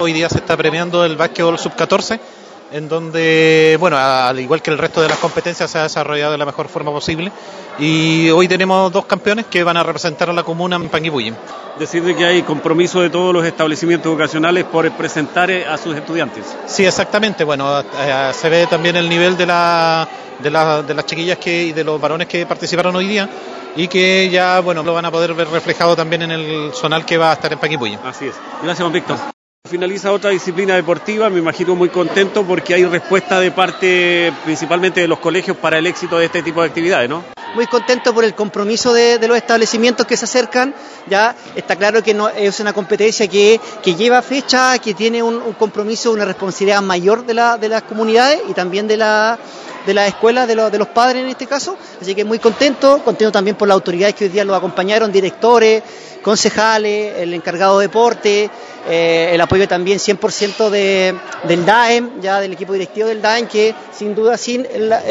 Hoy día se está premiando el básquetbol sub-14, en donde, bueno, al igual que el resto de las competencias, se ha desarrollado de la mejor forma posible. Y hoy tenemos 2 campeones que van a representar a la comuna en Panguipulli. Decir de que hay compromiso de todos los establecimientos educacionales por presentar a sus estudiantes. Sí, exactamente. Bueno, se ve también el nivel de las chiquillas y de los varones que participaron hoy día, y que ya, bueno, lo van a poder ver reflejado también en el zonal que va a estar en Panguipulli. Así es. Gracias, don Víctor. Finaliza otra disciplina deportiva, me imagino muy contento porque hay respuesta de parte principalmente de los colegios para el éxito de este tipo de actividades, ¿no? Muy contento por el compromiso de los establecimientos que se acercan. Ya está claro que no es una competencia que lleva fecha, que tiene un compromiso, una responsabilidad mayor de las comunidades y también de las escuelas, de los padres en este caso. Así que muy contento también por las autoridades que hoy día los acompañaron, directores, concejales, el encargado de deporte, el apoyo también 100% del DAEM, ya del equipo directivo del DAEM, que sin duda sin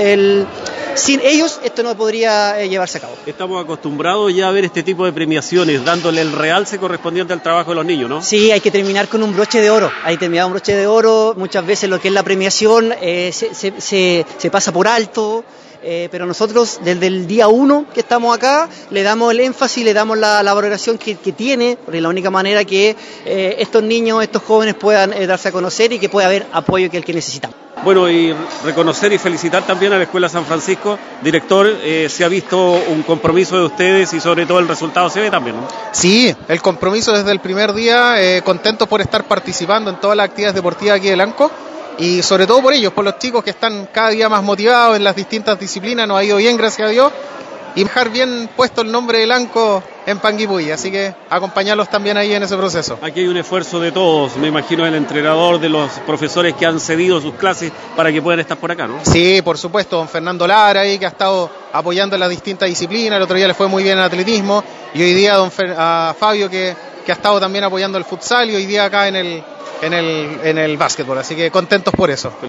ellos esto no podría llevarse a cabo. Estamos acostumbrados ya a ver este tipo de premiaciones, dándole el realce correspondiente al trabajo de los niños, ¿no? Sí, hay que terminar con un broche de oro. Muchas veces lo que es la premiación se pasa por alto. Pero nosotros desde el día 1 que estamos acá le damos el énfasis, le damos la valoración que tiene, porque es la única manera que estos niños, estos jóvenes puedan darse a conocer y que pueda haber apoyo que es el que necesitamos. Bueno, y reconocer y felicitar también a la Escuela San Francisco. Director, se ha visto un compromiso de ustedes y sobre todo el resultado se ve también, ¿no? Sí, el compromiso desde el primer día, contentos por estar participando en todas las actividades deportivas aquí del ANCO. Y sobre todo por ellos, por los chicos que están cada día más motivados en las distintas disciplinas. Nos ha ido bien, gracias a Dios, y dejar bien puesto el nombre del ANCO en Panguipulli, así que acompañarlos también ahí en ese proceso. Aquí hay un esfuerzo de todos, me imagino del entrenador, de los profesores que han cedido sus clases para que puedan estar por acá, ¿no? Sí, por supuesto, don Fernando Lara ahí, que ha estado apoyando en las distintas disciplinas. El otro día le fue muy bien en atletismo, y hoy día a Fabio que ha estado también apoyando el futsal, y hoy día acá en el básquetbol, así que contentos por eso.